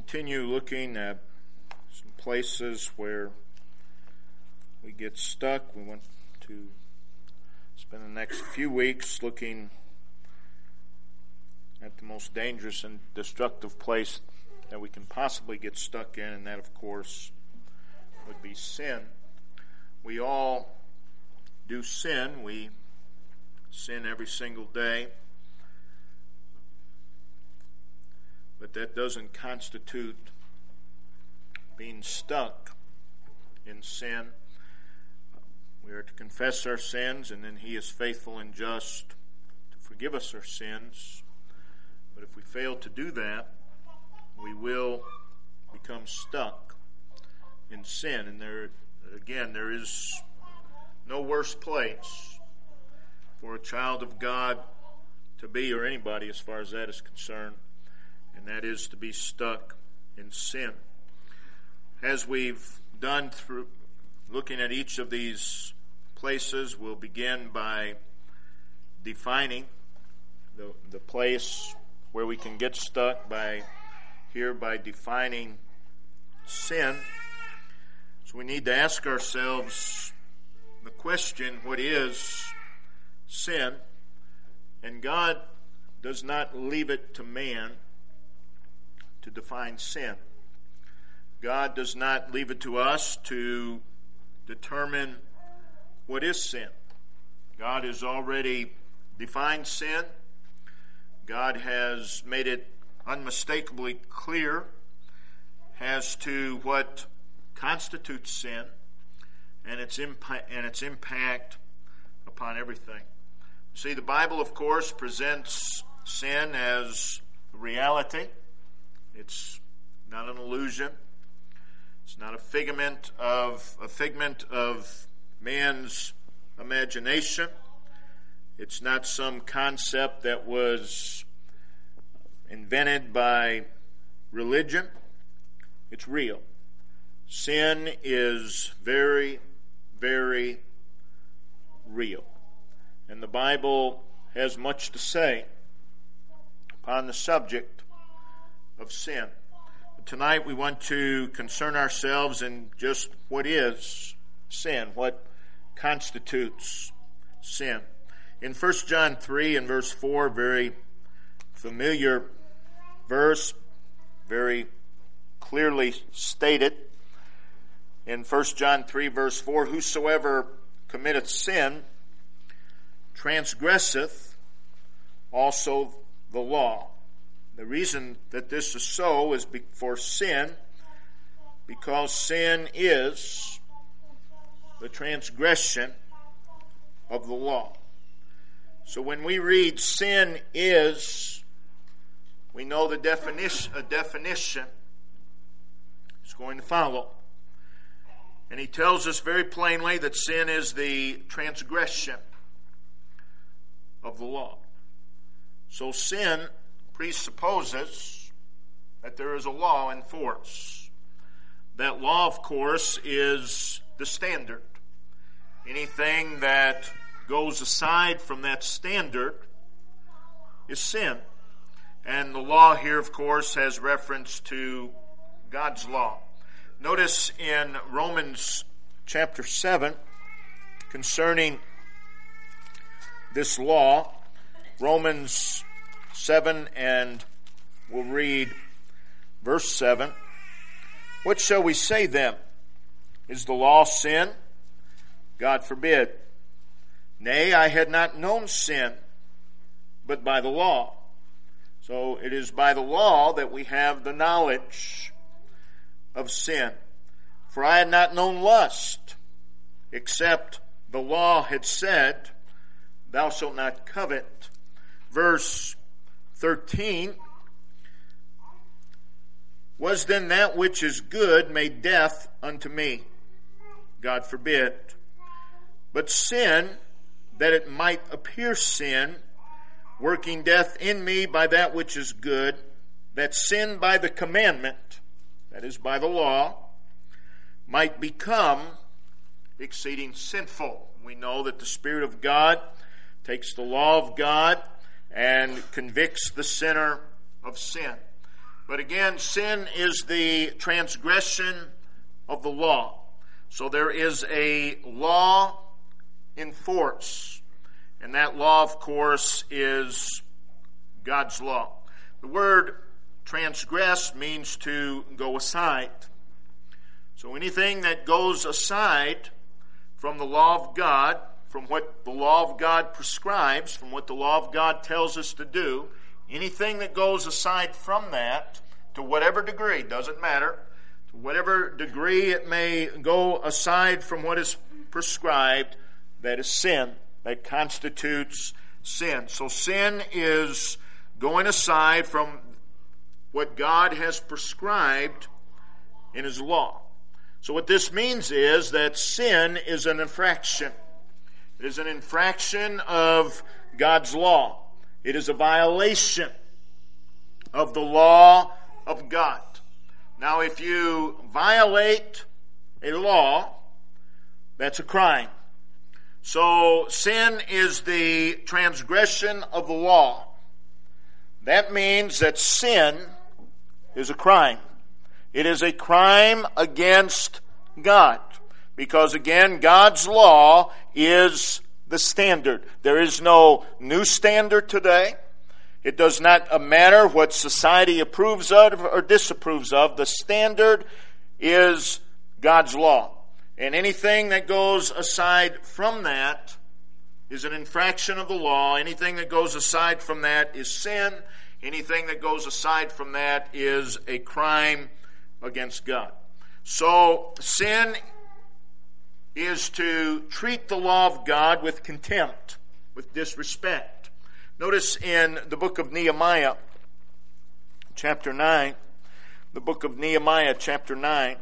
continue looking at some places where we get stuck. We want to spend the next few weeks looking at the most dangerous and destructive place that we can possibly get stuck in, and that, of course, would be sin. We all do sin. We sin every single day. But that doesn't constitute being stuck in sin. We are to confess our sins, and then He is faithful and just to forgive us our sins. But if we fail to do that, we will become stuck in sin. And there is no worse place for a child of God to be, or anybody as far as that is concerned, and that is to be stuck in sin. As we've done through looking at each of these places, we'll begin by defining the place where we can get stuck by defining sin. So we need to ask ourselves the question, what is sin? And God does not leave it to man to define sin. God does not leave it to us to determine what is sin. God has already defined sin. God has made it unmistakably clear as to what constitutes sin and its impact upon everything. See, the Bible, of course, presents sin as a reality. It's not an illusion. It's not a figment of man's imagination. It's not some concept that was invented by religion. It's real. Sin is very, very real. And the Bible has much to say upon the subject of sin. Tonight we want to concern ourselves in just what is sin, what constitutes sin. In 1 John 3 and verse 4, very familiar verse, very clearly stated. In 1 John 3 verse 4, whosoever committeth sin transgresseth also the law. The reason that this is so is for sin, because sin is the transgression of the law. So when we read sin is, we know a definition is going to follow. And he tells us very plainly that sin is the transgression of the law. So sin presupposes that there is a law in force. That law, of course, is the standard. Anything that goes aside from that standard is sin. And the law here, of course, has reference to God's law. Notice in Romans chapter 7, concerning this law, Romans 7, and we'll read verse 7. What shall we say then? Is the law sin? God forbid. Nay, I had not known sin, but by the law. So it is by the law that we have the knowledge of sin. For I had not known lust, except the law had said, thou shalt not covet. Verse 13, was then that which is good made death unto me? God forbid. But sin, that it might appear sin, working death in me by that which is good, that sin by the commandment, that is by the law, might become exceeding sinful. We know that the Spirit of God takes the law of God and convicts the sinner of sin. But again, sin is the transgression of the law. So there is a law in force. And that law, of course, is God's law. The word transgress means to go aside. So anything that goes aside from the law of God, from what the law of God prescribes, from what the law of God tells us to do, anything that goes aside from that, to whatever degree, doesn't matter, to whatever degree it may go aside from what is prescribed, that is sin. That constitutes sin. So sin is going aside from what God has prescribed in His law. So what this means is that sin is an infraction. It is an infraction of God's law. It is a violation of the law of God. Now, if you violate a law, that's a crime. So sin is the transgression of the law. That means that sin is a crime. It is a crime against God. Because again, God's law is the standard. There is no new standard today. It does not matter what society approves of or disapproves of. The standard is God's law. And anything that goes aside from that is an infraction of the law. Anything that goes aside from that is sin. Anything that goes aside from that is a crime against God. So sin is to treat the law of God with contempt, with disrespect. Notice in the book of Nehemiah, chapter 9, the book of Nehemiah, chapter 9,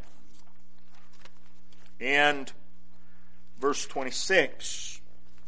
and verse 26.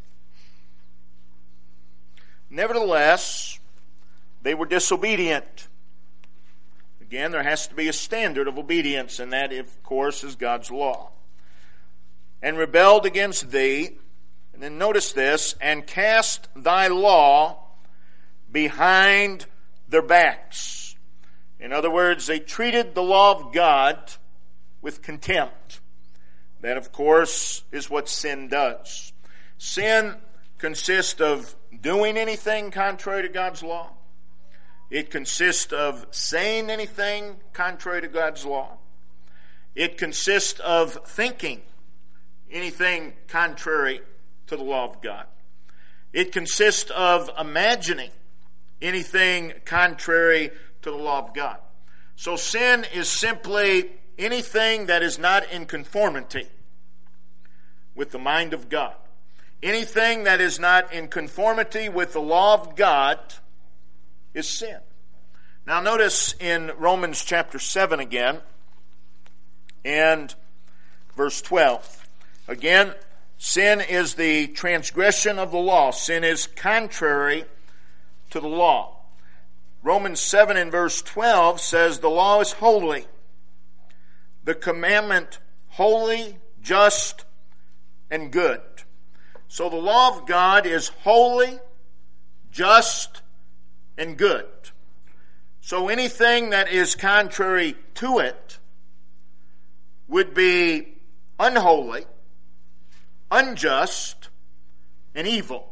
Nevertheless, they were disobedient. Again, there has to be a standard of obedience, and that, of course, is God's law. And rebelled against thee, and then notice this, and cast thy law behind their backs. In other words, they treated the law of God with contempt. That, of course, is what sin does. Sin consists of doing anything contrary to God's law. It consists of saying anything contrary to God's law. It consists of thinking anything contrary to the law of God. It consists of imagining anything contrary to the law of God. So sin is simply anything that is not in conformity with the mind of God. Anything that is not in conformity with the law of God is sin. Now notice in Romans chapter 7 again, and verse 12. Again, sin is the transgression of the law. Sin is contrary to the law. Romans 7 and verse 12 says, the law is holy, the commandment holy, just, and good. So the law of God is holy, just, and good. So anything that is contrary to it would be unholy, unjust, and evil.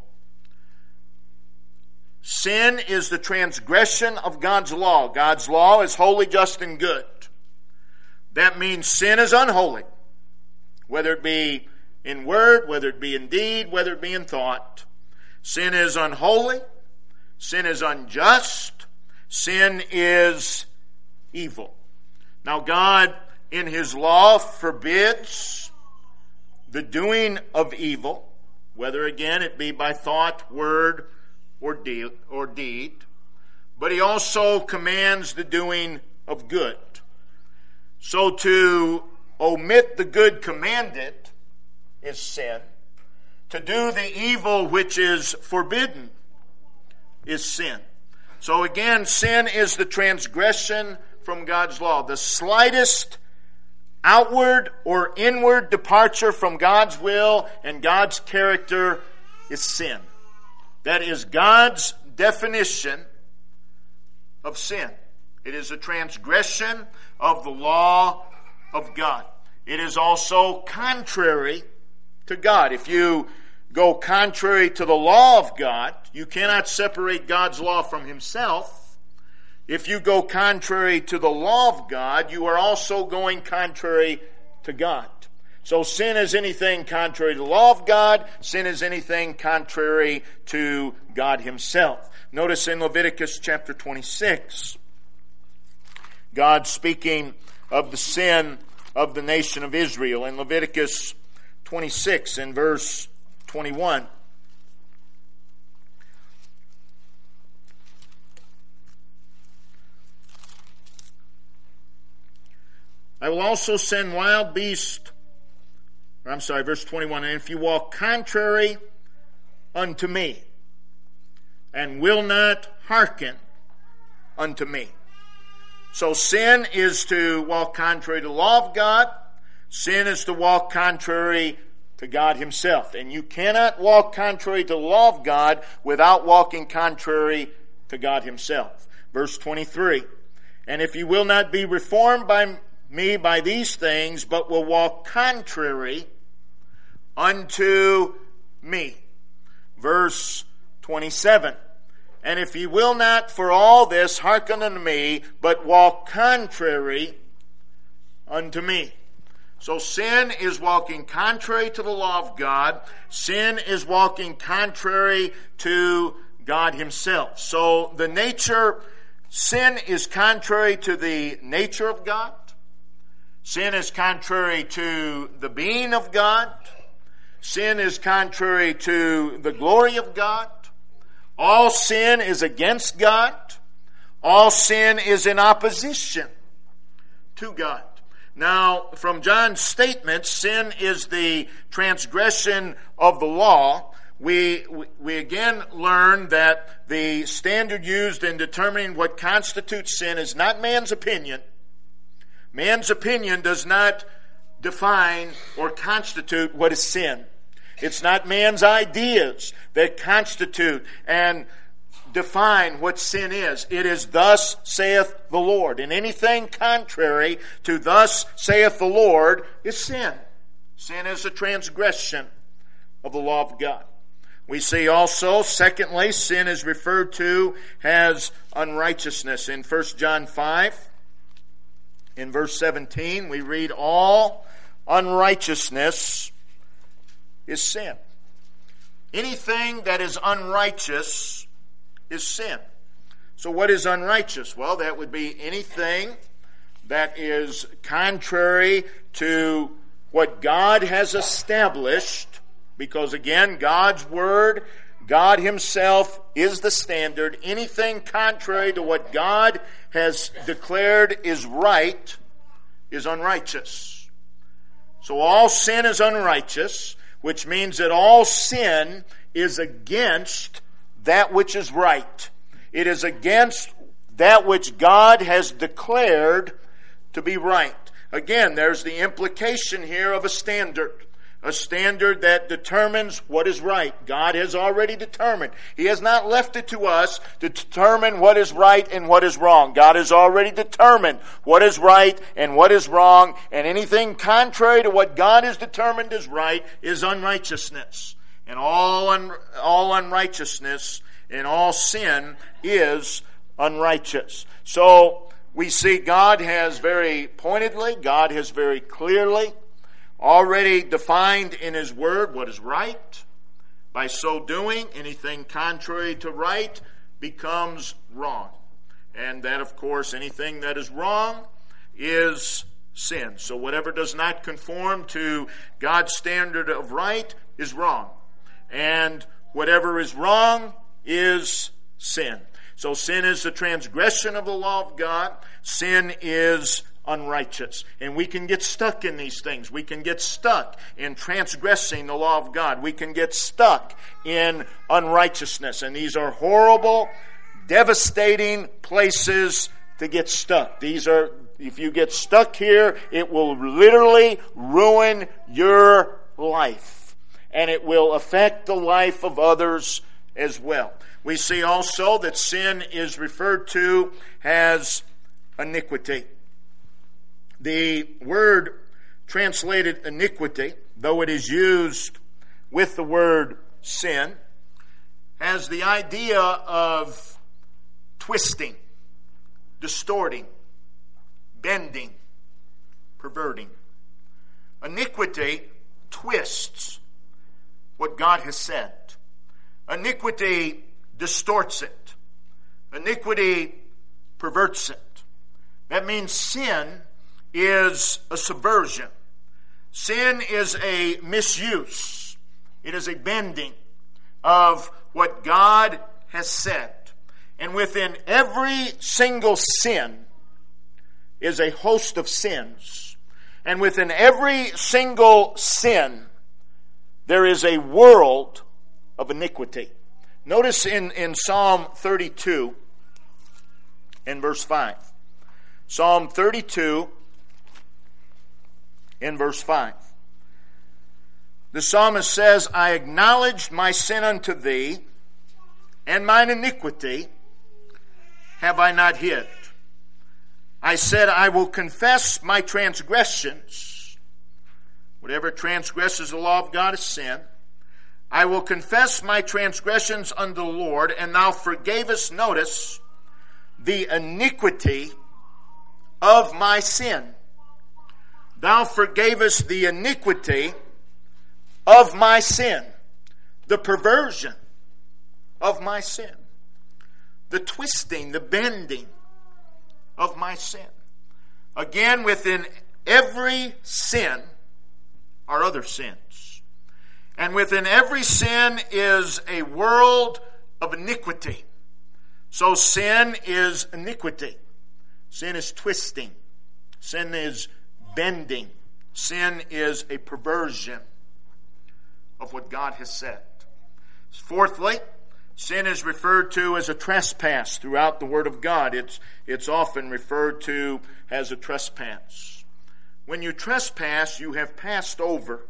Sin is the transgression of God's law. God's law is holy, just, and good. That means sin is unholy, whether it be in word, whether it be in deed, whether it be in thought. Sin is unholy. Sin is unjust. Sin is evil. Now God, in His law, forbids the doing of evil, whether again it be by thought, word, or deed. But He also commands the doing of good. So to omit the good commanded is sin. To do the evil which is forbidden is sin. So again, sin is the transgression from God's law. The slightest outward or inward departure from God's will and God's character is sin. That is God's definition of sin. It is a transgression of the law of God. It is also contrary to God. If you go contrary to the law of God, you cannot separate God's law from Himself. If you go contrary to the law of God, you are also going contrary to God. So sin is anything contrary to the law of God. Sin is anything contrary to God Himself. Notice in Leviticus chapter 26, God speaking of the sin of the nation of Israel. In Leviticus 26 in verse 21. I will also send wild beasts, verse 21, and if you walk contrary unto me, and will not hearken unto me. So sin is to walk contrary to the law of God. Sin is to walk contrary to God Himself. And you cannot walk contrary to the law of God without walking contrary to God Himself. Verse 23, and if you will not be reformed by me by these things, but will walk contrary unto me. Verse 27, and if ye will not for all this hearken unto me, but walk contrary unto me. So sin is walking contrary to the law of God. Sin is walking contrary to God Himself. So sin is contrary to the nature of God. Sin is contrary to the being of God. Sin is contrary to the glory of God. All sin is against God. All sin is in opposition to God. Now, from John's statement, sin is the transgression of the law. We again learn that the standard used in determining what constitutes sin is not man's opinion. Man's opinion does not define or constitute what is sin. It's not man's ideas that constitute and define what sin is. It is thus saith the Lord. And anything contrary to thus saith the Lord is sin. Sin is a transgression of the law of God. We see also, secondly, sin is referred to as unrighteousness. In 1 John 5, in verse 17, we read, all unrighteousness is sin. Anything that is unrighteous is sin. So what is unrighteous? Well, that would be anything that is contrary to what God has established, because again, God's Word, God Himself is the standard. Anything contrary to what God has declared is right is unrighteous. So all sin is unrighteous, which means that all sin is against that which is right. It is against that which God has declared to be right. Again, there's the implication here of a standard that determines what is right. God has already determined. He has not left it to us to determine what is right and what is wrong. God has already determined what is right and what is wrong, and anything contrary to what God has determined is right is unrighteousness. And all unrighteousness and all sin is unrighteous. So we see God has very pointedly, God has very clearly already defined in His Word what is right. By so doing, anything contrary to right becomes wrong. And that, of course, anything that is wrong is sin. So whatever does not conform to God's standard of right is wrong. And whatever is wrong is sin. So sin is the transgression of the law of God. Sin is unrighteous. And we can get stuck in these things. We can get stuck in transgressing the law of God. We can get stuck in unrighteousness. And these are horrible, devastating places to get stuck. If you get stuck here, it will literally ruin your life. And it will affect the life of others as well. We see also that sin is referred to as iniquity. The word translated iniquity, though it is used with the word sin, has the idea of twisting, distorting, bending, perverting. Iniquity twists what God has said. Iniquity distorts it. Iniquity perverts it. That means sin is a subversion. Sin is a misuse. It is a bending of what God has said. And within every single sin is a host of sins. And within every single sin, there is a world of iniquity. Notice in Psalm 32, in verse 5. Psalm 32, in verse 5. The psalmist says, I acknowledged my sin unto thee, and mine iniquity have I not hid. I said, I will confess my transgressions. Whatever transgresses the law of God is sin. I will confess my transgressions unto the Lord, and thou forgavest, notice, the iniquity of my sin. Thou forgavest the iniquity of my sin, the perversion of my sin, the twisting, the bending of my sin. Again, within every sin are other sins. And within every sin is a world of iniquity. So sin is iniquity. Sin is twisting. Sin is bending. Sin is a perversion of what God has said. Fourthly, sin is referred to as a trespass throughout the Word of God. It's often referred to as a trespass. When you trespass, you have passed over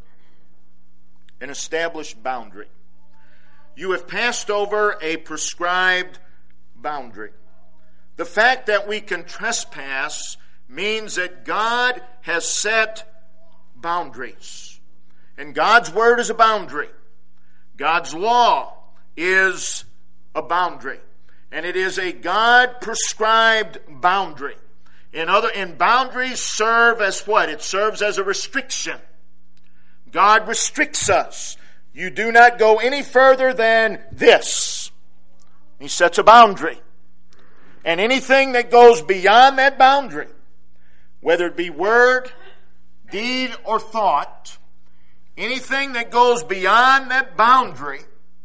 an established boundary. You have passed over a prescribed boundary. The fact that we can trespass means that God has set boundaries. And God's Word is a boundary. God's law is a boundary. And it is a God-prescribed boundary. And boundaries serve as what? It serves as a restriction. God restricts us. You do not go any further than this. He sets a boundary. And anything that goes beyond that boundary, whether it be word, deed, or thought, anything that goes beyond that boundary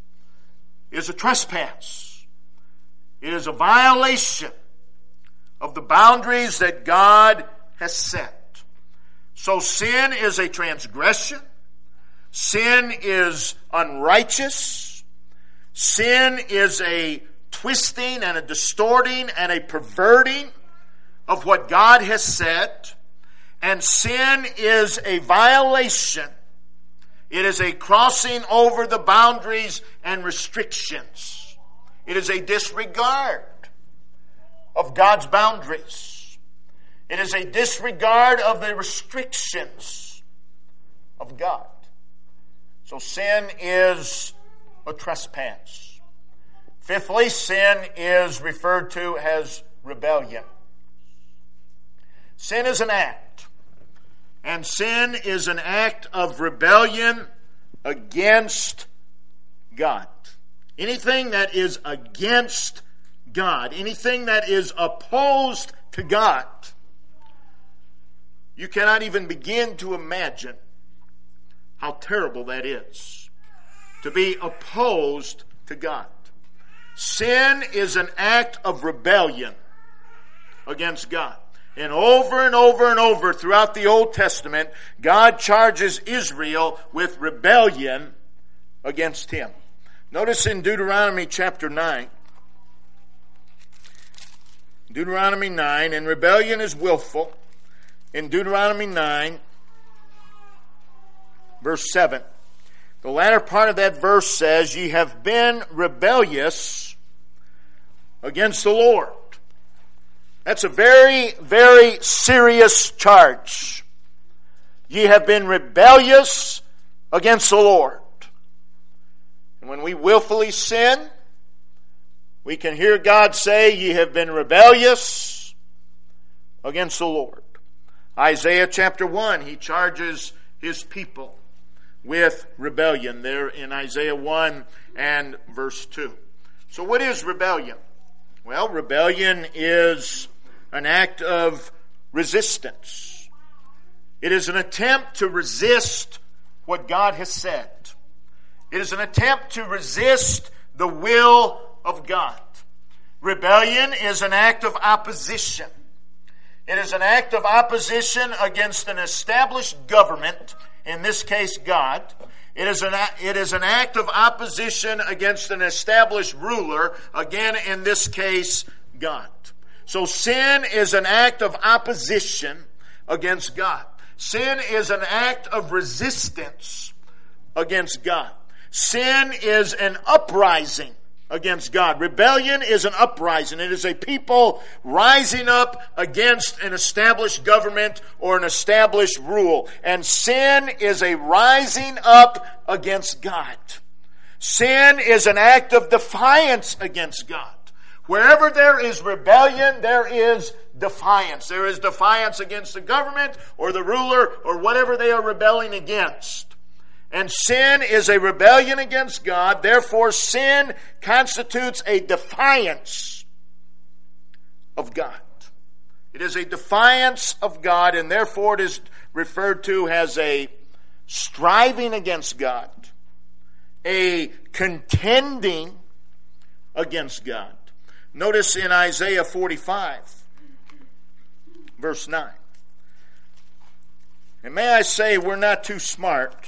is a trespass. It is a violation of the boundaries that God has set. So sin is a transgression. Sin is unrighteous. Sin is a twisting and a distorting and a perverting of what God has said. And sin is a violation. It is a crossing over the boundaries and restrictions. It is a disregard of God's boundaries. It is a disregard of the restrictions of God. So sin is a trespass. Fifthly, sin is referred to as rebellion. Sin is an act. And sin is an act of rebellion against God. Anything that is against God, anything that is opposed to God, you cannot even begin to imagine how terrible that is, to be opposed to God. Sin is an act of rebellion against God. And over and over and over throughout the Old Testament, God charges Israel with rebellion against Him. Notice in Deuteronomy chapter 9, Deuteronomy 9, and rebellion is willful. In Deuteronomy 9, verse 7, the latter part of that verse says, ye have been rebellious against the Lord. That's a very, very serious charge. Ye have been rebellious against the Lord. And when we willfully sin, we can hear God say, ye have been rebellious against the Lord. Isaiah chapter 1, he charges his people with rebellion there in Isaiah 1 and verse 2. So what is rebellion? Well, rebellion is an act of resistance. It is an attempt to resist what God has said. It is an attempt to resist the will of God. Rebellion is an act of opposition. It is an act of opposition against an established government, in this case God. It is an act of opposition against an established ruler, again in this case God. So sin is an act of opposition against God. Sin is an act of resistance against God. Sin is an uprising against God. Rebellion is an uprising. It is a people rising up against an established government or an established rule. And sin is a rising up against God. Sin is an act of defiance against God. Wherever there is rebellion, there is defiance. There is defiance against the government or the ruler or whatever they are rebelling against. And sin is a rebellion against God. Therefore, sin constitutes a defiance of God. It is a defiance of God, and therefore it is referred to as a striving against God, a contending against God. Notice in Isaiah 45, verse 9. And may I say, we're not too smart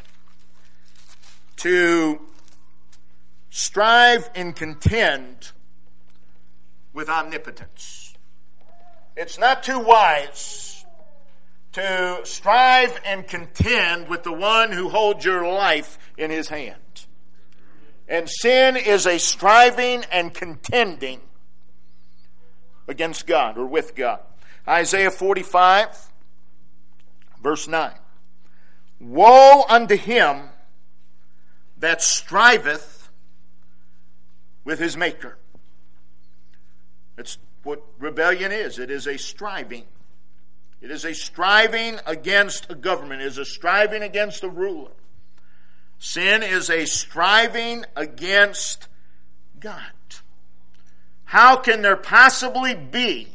to strive and contend with omnipotence. It's not too wise to strive and contend with the one who holds your life in his hand. And sin is a striving and contending against God or with God. Isaiah 45, verse 9. Woe unto him that striveth with his maker. That's what rebellion is. It is a striving. It is a striving against a government. It is a striving against a ruler. Sin is a striving against God. How can there possibly be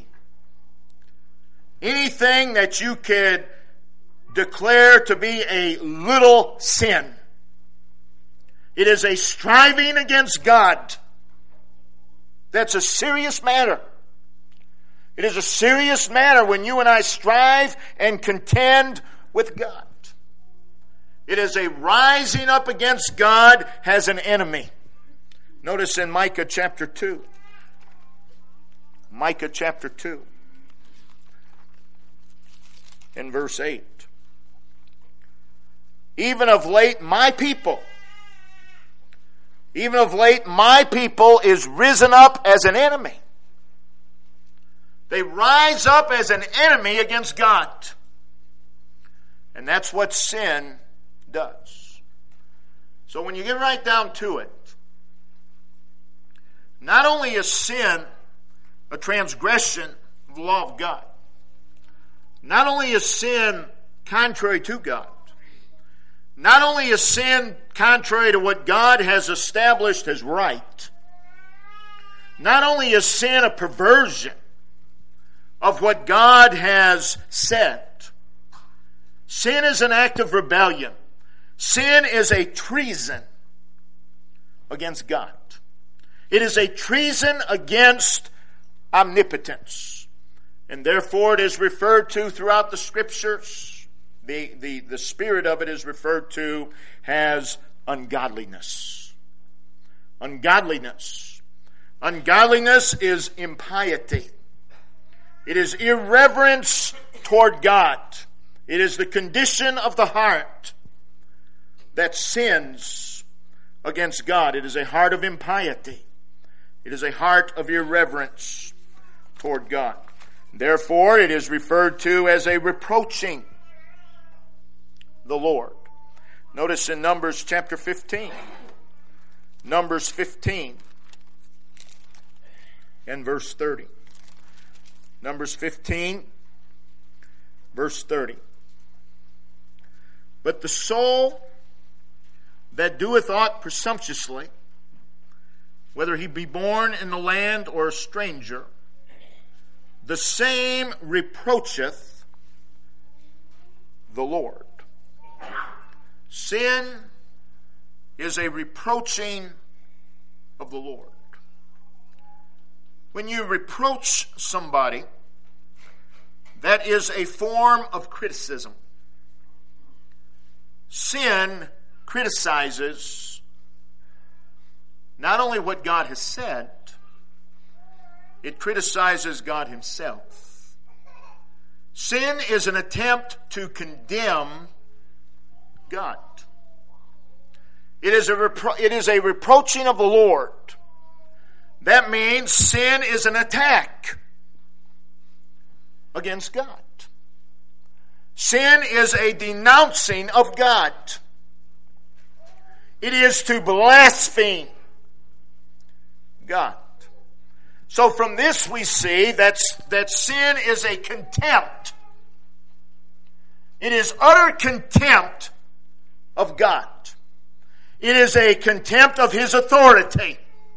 anything that you could declare to be a little sin? It is a striving against God. That's a serious matter. It is a serious matter when you and I strive and contend with God. It is a rising up against God as an enemy. Notice in Micah chapter 2. Micah chapter 2. In verse 8. Even of late my people is risen up as an enemy. They rise up as an enemy against God. And that's what sin does. So when you get right down to it, not only is sin a transgression of the law of God, not only is sin contrary to God, not only is sin contrary to what God has established as right, not only is sin a perversion of what God has said, sin is an act of rebellion. Sin is a treason against God. It is a treason against omnipotence. And therefore it is referred to throughout the Scriptures. The spirit of it is referred to as ungodliness. Ungodliness. Ungodliness is impiety. It is irreverence toward God. It is the condition of the heart that sins against God. It is a heart of impiety. It is a heart of irreverence toward God. Therefore, it is referred to as a reproaching the Lord. Notice in Numbers chapter 15. Numbers 15 and verse 30. Numbers 15, verse 30. But the soul that doeth aught presumptuously, whether he be born in the land or a stranger, the same reproacheth the Lord. Sin is a reproaching of the Lord. When you reproach somebody, that is a form of criticism. Sin criticizes not only what God has said, it criticizes God himself. Sin is an attempt to condemn God. It is a reproaching of the Lord. That means sin is an attack against God. Sin is a denouncing of God. It is to blaspheme God. So from this we see that sin is a contempt. It is utter contempt of God. It is a contempt of his authority.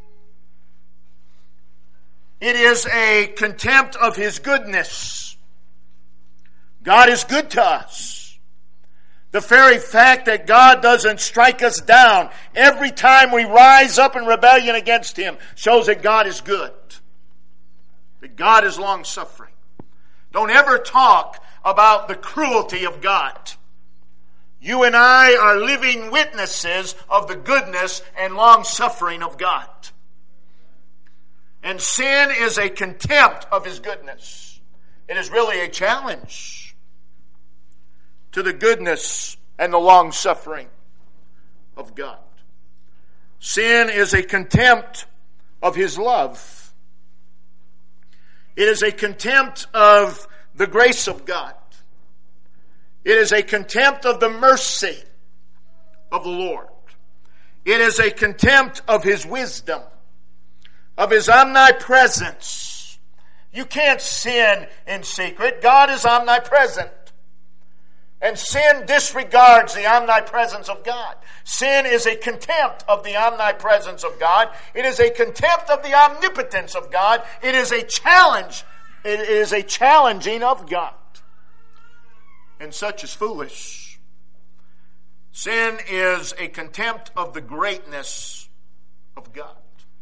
It is a contempt of his goodness. God is good to us. The very fact that God doesn't strike us down every time we rise up in rebellion against him shows that God is good. That God is long-suffering. Don't ever talk about the cruelty of God. You and I are living witnesses of the goodness and long-suffering of God. And sin is a contempt of his goodness. It is really a challenge to the goodness and the long-suffering of God. Sin is a contempt of his love. It is a contempt of the grace of God. It is a contempt of the mercy of the Lord. It is a contempt of his wisdom, of his omnipresence. You can't sin in secret. God is omnipresent. And sin disregards the omnipresence of God. Sin is a contempt of the omnipresence of God. It is a contempt of the omnipotence of God. It is a challenge. It is a challenging of God. And such is foolish. Sin is a contempt of the greatness of God.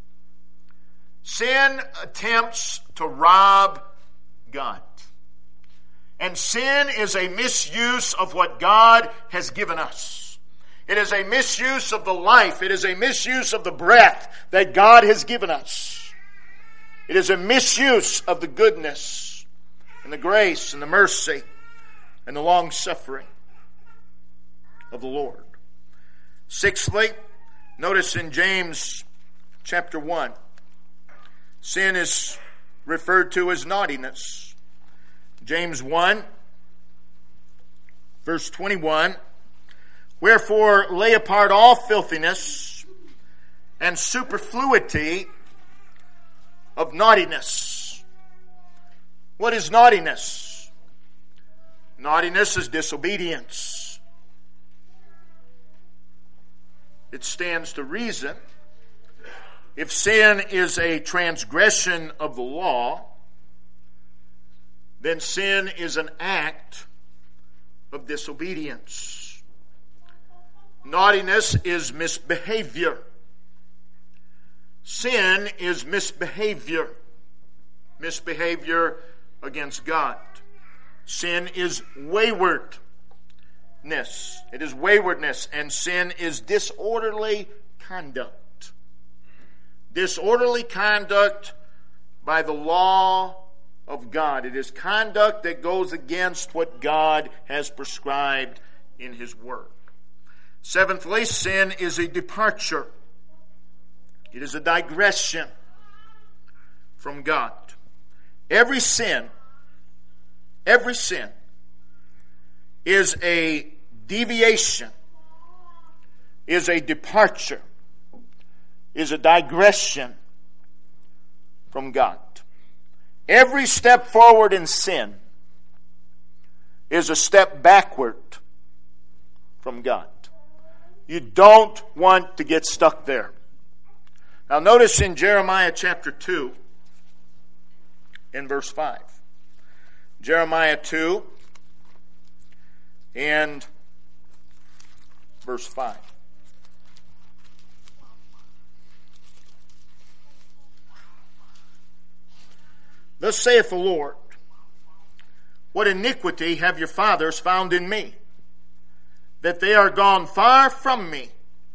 Sin attempts to rob God. And sin is a misuse of what God has given us. It is a misuse of the life. It is a misuse of the breath that God has given us. It is a misuse of the goodness and the grace and the mercy and the long-suffering of the Lord. Sixthly, notice in James chapter 1, sin is referred to as naughtiness. James 1, verse 21, wherefore lay apart all filthiness and superfluity of naughtiness. What is naughtiness? Naughtiness is disobedience. It stands to reason. If sin is a transgression of the law, then sin is an act of disobedience. Naughtiness is misbehavior. Sin is misbehavior. Misbehavior against God. Sin is waywardness. It is waywardness, and sin is disorderly conduct. Disorderly conduct by the law of God. It is conduct that goes against what God has prescribed in his word. Seventhly, sin is a departure. It is a digression from God. Every sin Every sin is a deviation, is a departure, is a digression from God. Every step forward in sin is a step backward from God. You don't want to get stuck there. Now notice in Jeremiah chapter 2, in verse 5. Jeremiah 2 and verse 5. Thus saith the Lord, what iniquity have your fathers found in me, that they are gone far from me.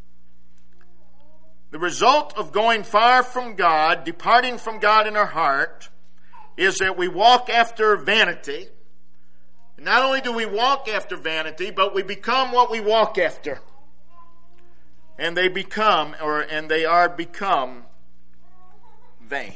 The result of going far from God, departing from God in our heart, is that we walk after vanity. And not only do we walk after vanity, but we become what we walk after. And they are become vain.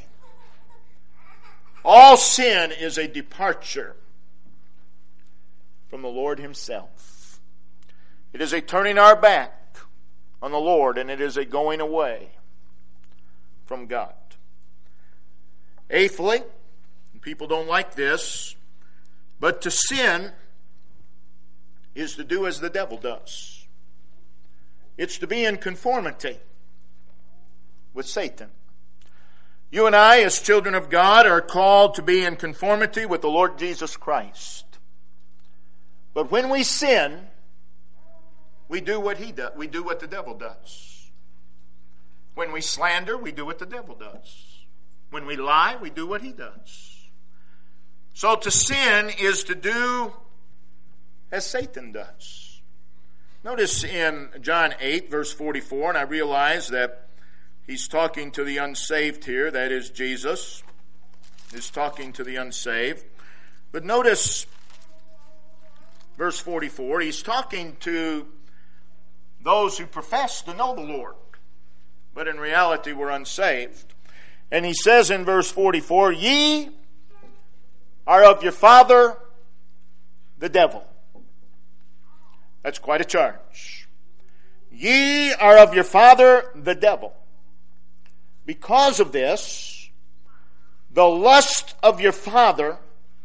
All sin is a departure from the Lord Himself. It is a turning our back on the Lord, and it is a going away from God. Eighthly, people don't like this, but to sin is to do as the devil does. It's to be in conformity with Satan. You and I, as children of God, are called to be in conformity with the Lord Jesus Christ. But when we sin, we do what he does. We do what the devil does. When we slander, we do what the devil does. When we lie, we do what he does. So to sin is to do as Satan does. Notice in John 8, verse 44, and I realize that he's talking to the unsaved here. That is, Jesus is talking to the unsaved. But notice verse 44. He's talking to those who profess to know the Lord, but in reality were unsaved. And he says in verse 44, ye are of your father, the devil. That's quite a charge. Ye are of your father, the devil. Because of this, the lust of your father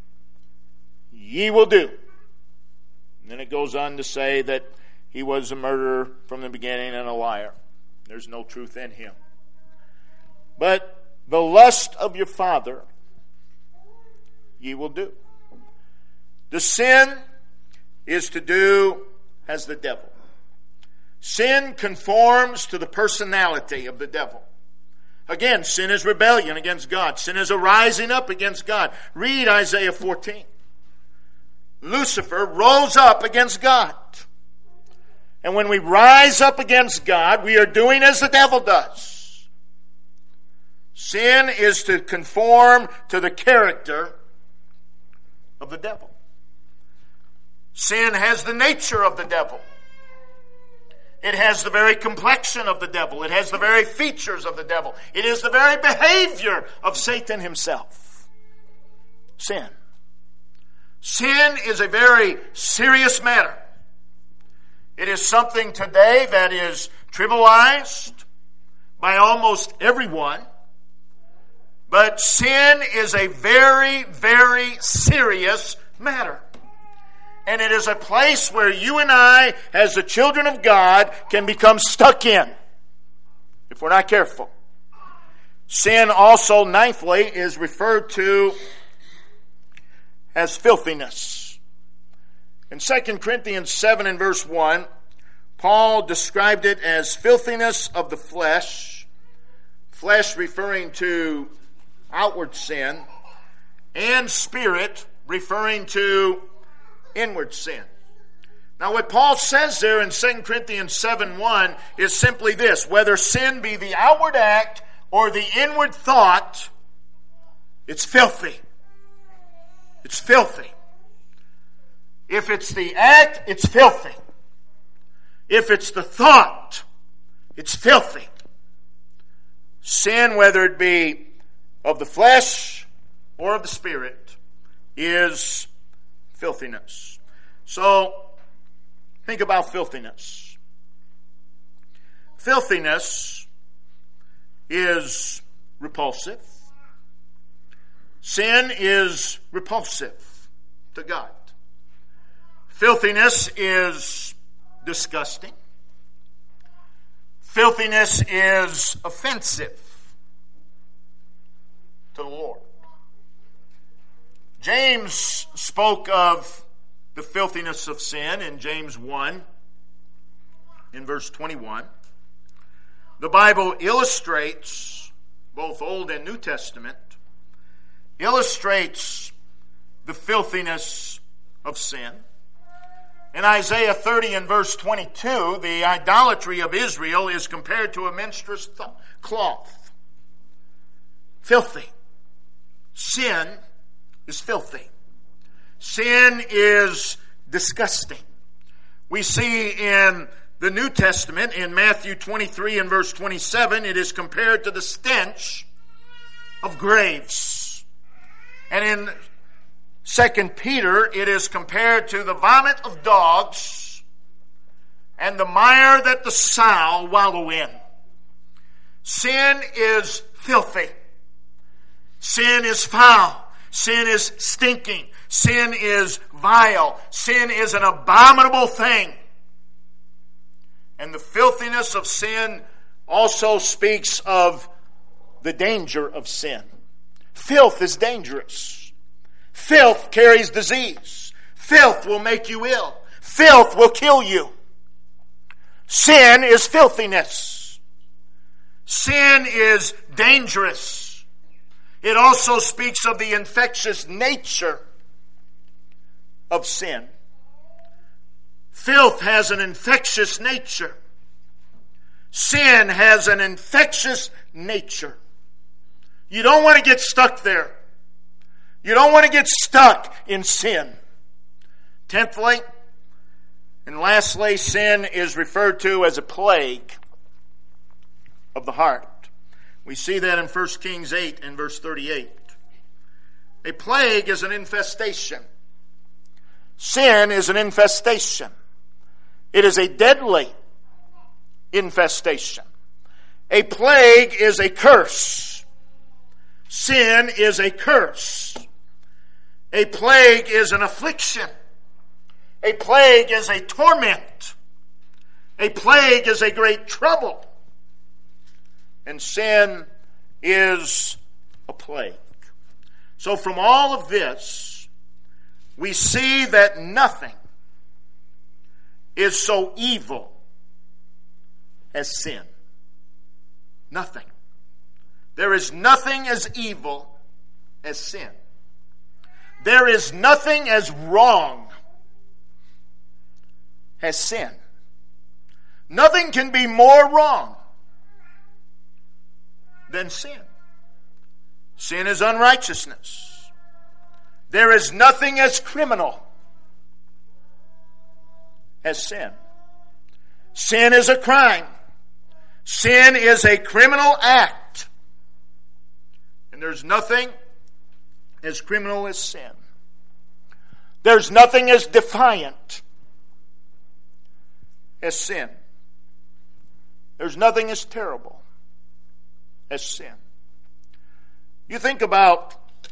ye will do. And then it goes on to say that he was a murderer from the beginning and a liar. There's no truth in him. But the lust of your father ye will do. The sin is to do as the devil. Sin conforms to the personality of the devil. Again, sin is rebellion against God. Sin is a rising up against God. Read Isaiah 14. Lucifer rose up against God. And when we rise up against God, we are doing as the devil does. Sin is to conform to the character of the devil. Sin has the nature of the devil. It has the very complexion of the devil. It has the very features of the devil. It is the very behavior of Satan himself. Sin. Sin is a very serious matter. It is something today that is trivialized by almost everyone. But sin is a very, very serious matter. And it is a place where you and I, as the children of God, can become stuck in if we're not careful. Sin also, ninthly, is referred to as filthiness. In 2 Corinthians 7 and verse 1, Paul described it as filthiness of the flesh, flesh referring to outward sin, and spirit referring to inward sin. Now what Paul says there in 2 Corinthians 7:1 is simply this: whether sin be the outward act or the inward thought, it's filthy. It's filthy. If it's the act, it's filthy. If it's the thought, it's filthy. Sin, whether it be of the flesh or of the spirit, is filthiness. So, think about filthiness. Filthiness is repulsive. Sin is repulsive to God. Filthiness is disgusting. Filthiness is offensive to the Lord. James spoke of the filthiness of sin in James 1, in verse 21. The Bible illustrates, both Old and New Testament, illustrates the filthiness of sin. In Isaiah 30 and verse 22, the idolatry of Israel is compared to a menstruous cloth. Filthy. Sin is filthy. Sin is disgusting. We see in the New Testament, in Matthew 23 and verse 27, it is compared to the stench of graves. And in 2 Peter, it is compared to the vomit of dogs and the mire that the sow wallow in. Sin is filthy. Sin is foul. Sin is stinking. Sin is vile. Sin is an abominable thing. And the filthiness of sin also speaks of the danger of sin. Filth is dangerous. Filth carries disease. Filth will make you ill. Filth will kill you. Sin is filthiness. Sin is dangerous. It also speaks of the infectious nature of sin. Filth has an infectious nature. Sin has an infectious nature. You don't want to get stuck there. You don't want to get stuck in sin. 10thly, and lastly, sin is referred to as a plague of the heart. We see that in 1 Kings 8 and verse 38. A plague is an infestation. Sin is an infestation. It is a deadly infestation. A plague is a curse. Sin is a curse. A plague is an affliction. A plague is a torment. A plague is a great trouble. And sin is a plague. So from all of this, we see that nothing is so evil as sin. Nothing. There is nothing as evil as sin. There is nothing as wrong as sin. Nothing can be more wrong than sin. Sin is unrighteousness. There is nothing as criminal as sin. Sin is a crime. Sin is a criminal act. And there's nothing as criminal as sin. There's nothing as defiant as sin. There's nothing as terrible as sin. You think about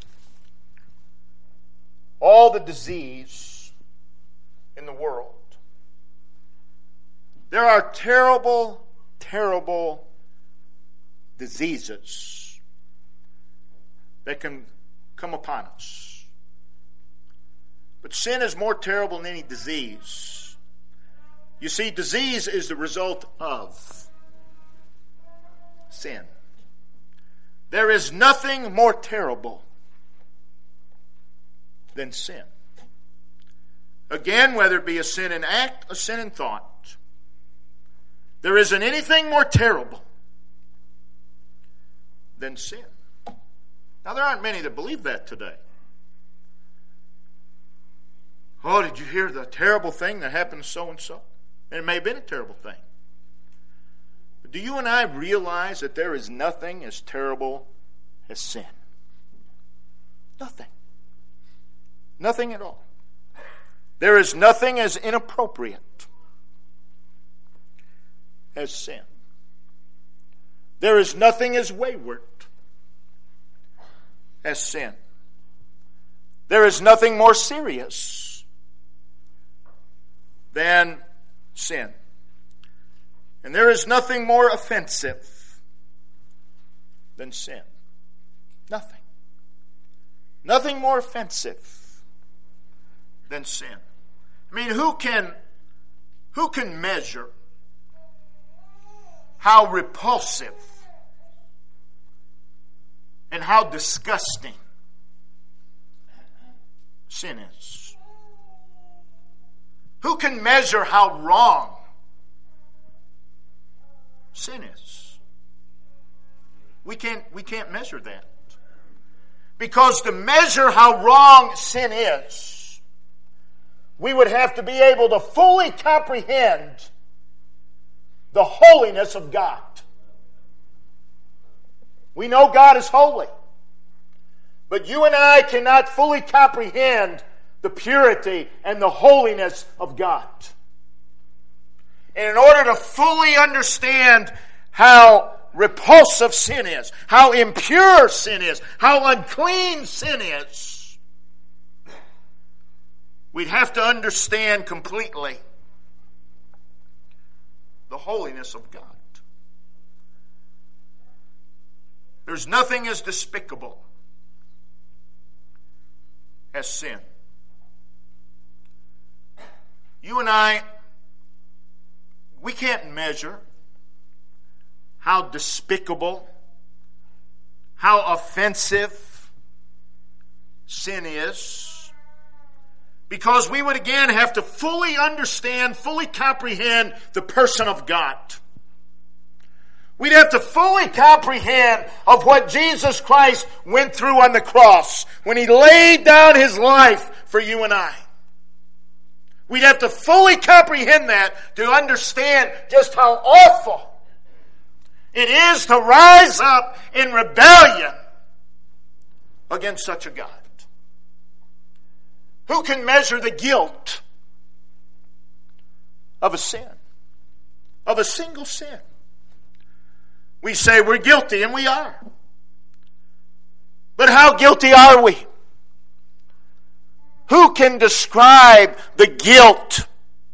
all the disease in the world. There are terrible, terrible diseases that can come upon us. But sin is more terrible than any disease. You see, disease is the result of sin. There is nothing more terrible than sin. Again, whether it be a sin in act, a sin in thought, there isn't anything more terrible than sin. Now, there aren't many that believe that today. Oh, did you hear the terrible thing that happened to so-and-so? And it may have been a terrible thing. But do you and I realize that there is nothing as terrible as sin? Nothing. Nothing at all. There is nothing as inappropriate as sin. There is nothing as wayward as sin. There is nothing more serious than sin. And there is nothing more offensive than sin. Nothing. Nothing more offensive than sin. I mean, who can measure how repulsive and how disgusting sin is? Who can measure how wrong sin is? We can't measure that. Because to measure how wrong sin is, we would have to be able to fully comprehend the holiness of God. We know God is holy. But you and I cannot fully comprehend the purity and the holiness of God. And in order to fully understand how repulsive sin is, how impure sin is, how unclean sin is, we'd have to understand completely the holiness of God. There's nothing as despicable as sin. You and I, we can't measure how despicable, how offensive sin is, because we would again have to fully understand, fully comprehend the person of God. We'd have to fully comprehend of what Jesus Christ went through on the cross when He laid down His life for you and I. We'd have to fully comprehend that to understand just how awful it is to rise up in rebellion against such a God. Who can measure the guilt of a sin? Of a single sin? We say we're guilty, and we are. But how guilty are we? Who can describe the guilt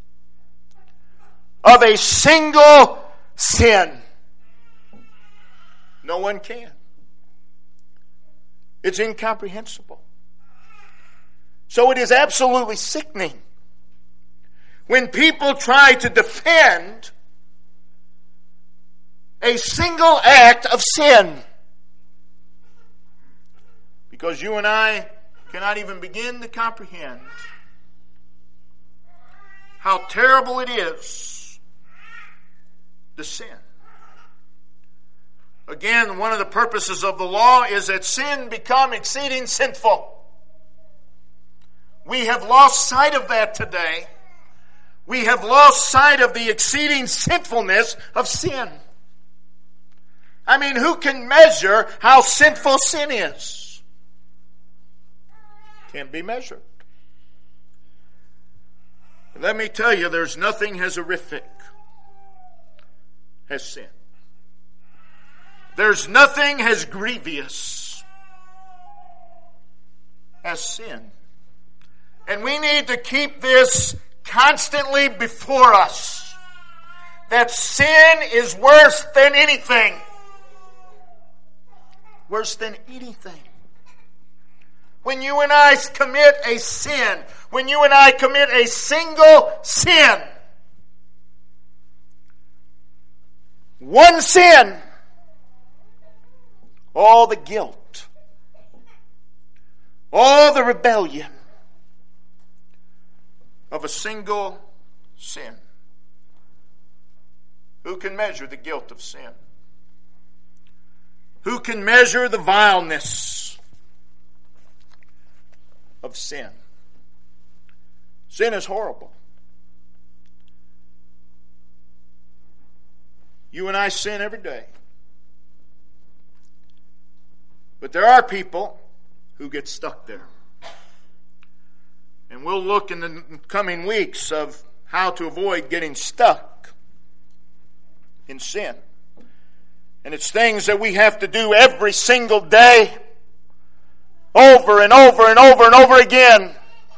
of a single sin? No one can. It's incomprehensible. So it is absolutely sickening when people try to defend a single act of sin. Because you and I cannot even begin to comprehend how terrible it is to sin. Again, one of the purposes of the law is that sin become exceeding sinful. We have lost sight of that today. We have lost sight of the exceeding sinfulness of sin. I mean, who can measure how sinful sin is? Can't be measured. Let me tell you, there's nothing as horrific as sin. There's nothing as grievous as sin. And we need to keep this constantly before us. That sin is worse than anything. Worse than anything. When you and I commit a sin, when you and I commit a single sin, one sin, all the guilt, all the rebellion of a single sin. Who can measure the guilt of sin? Who can measure the vileness of sin? Sin is horrible. You and I sin every day. But there are people who get stuck there. And we'll look in the coming weeks of how to avoid getting stuck in sin. And it's things that we have to do every single day, over and over and over and over again,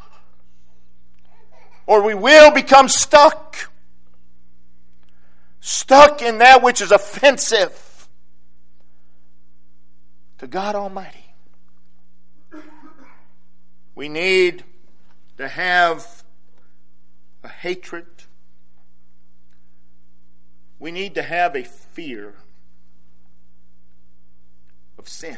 or we will become stuck. Stuck in that which is offensive to God Almighty. We need to have a hatred. We need to have a fear of sin.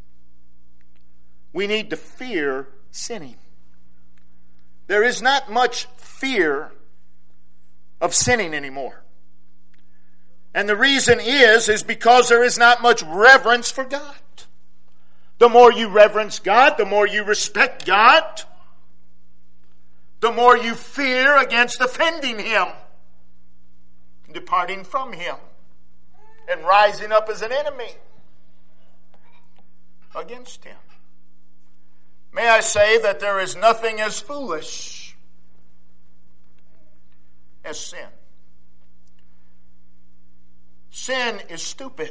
We need to fear sinning. There is not much fear of sinning anymore. And the reason is because there is not much reverence for God. The more you reverence God, the more you respect God, the more you fear against offending Him, departing from Him, and rising up as an enemy against Him. May I say that there is nothing as foolish as sin. Sin is stupid.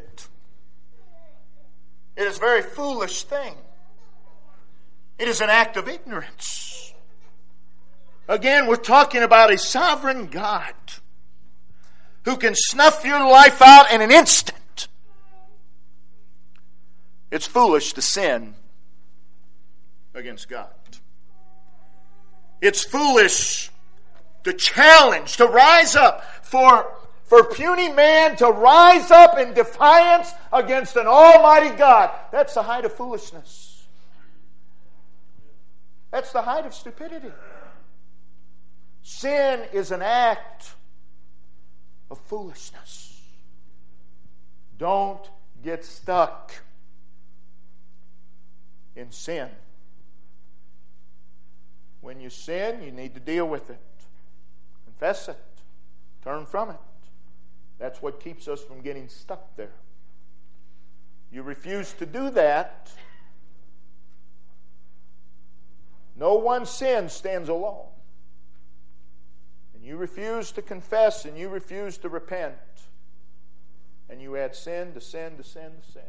It is a very foolish thing. It is an act of ignorance. Again, we're talking about a sovereign God who can snuff your life out in an instant. It's foolish to sin against God. It's foolish to challenge, to rise up, for puny man to rise up in defiance against an almighty God. That's the height of foolishness. That's the height of stupidity. Sin is an act of foolishness. Don't get stuck in sin. When you sin, you need to deal with it. Confess it. Turn from it. That's what keeps us from getting stuck there. You refuse to do that. No one sin stands alone. And you refuse to confess and you refuse to repent. And you add sin to sin to sin to sin.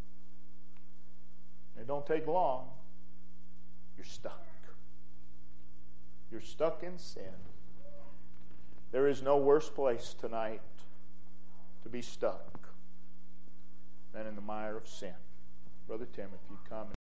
It don't take long. You're stuck. You're stuck in sin. There is no worse place tonight to be stuck than in the mire of sin. Brother Tim, if you come.